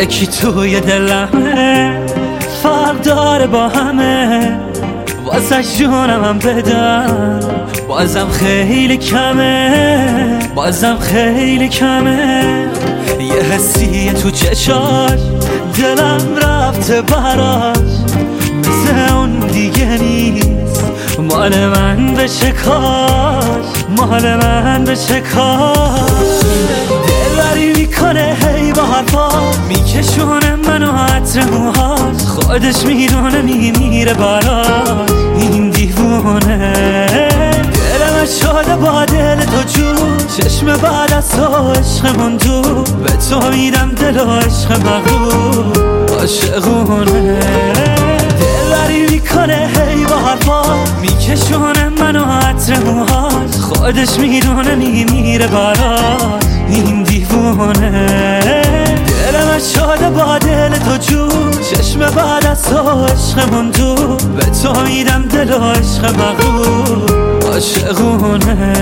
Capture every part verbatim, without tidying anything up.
یکی توی دلمه، فرق داره با همه، واسه جونم هم بدم بازم خیلی کمه، بازم خیلی کمه. یه حسیه تو چشاش دلم رفته براش، مثل اون دیگه نیست، مال من بشه کاش، مال من بشه کاش. دلبری میکنه هی با حرفا، میکشونه منو عطر موهاش، خودش میدونه میمیره براش این دیوونه. دلم شده با دل تو جون، چشم بعد از تو عشقمون دور، به تو میدم دل و عشق مغرور عاشقونه. دلبری میکنه هی با حرفا، میکشونه منو عطر موهاش، خودش میدونه میمیره براش این دیوونه. دلم شده با دل تو جون، چشم بعد از تو عشقمون دور، به تو میدم دل و عشق مغرور عاشقونه.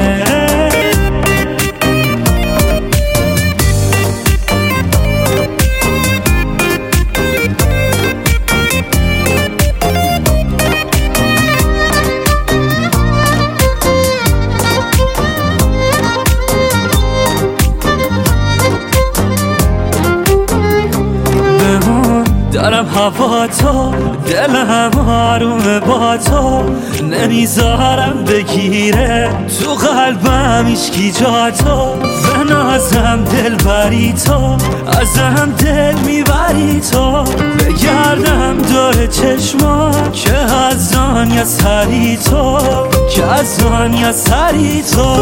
دارم هوا تو، دلم آرومه با تو، نمیذارم بگیره تو قلبم هیچکی جا تو. به نازم دل بری تو، ازم دل میبری تو، بگردم دور چشما که از آن یا سری تو، که از آن یا سری تو.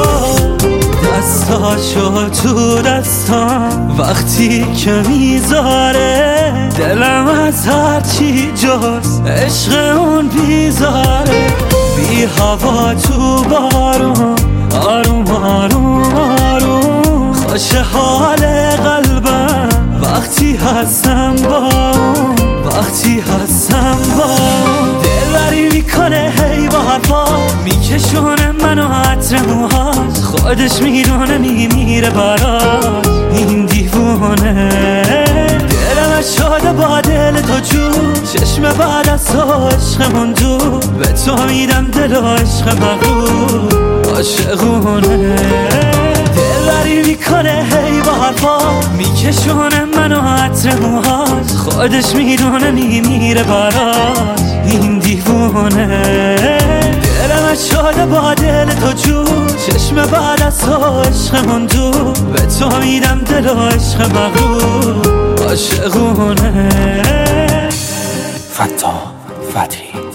دستاشو تو دستام وقتی که میذاره، دلم از هرچی جز عشق اون بیزاره. بی هوا تو بارون، آروم آروم آروم، خوش حال قلبم وقتی هستم با اون، وقتی هستم با اون. دلبری میکنه هی با حرفا، میکشونه منو عطر موهاش، خودش میدونه میمیره براش این دیوونه. دلم شده با دل تو جون، چشم بعد از تو عشقمون دور، به تو میدم دل و عشق مغرور عاشقونه. دلبری میکنه هی با حرفا، میکشونه منو عطر موهاش، خودش میدونه میمیره براش این دیوونه. دلم شده با دل تو جون، چشم بعد از تو عشقمون دور، به تو میدم دل و عشق مغرور عاشقونه. فتا فتحی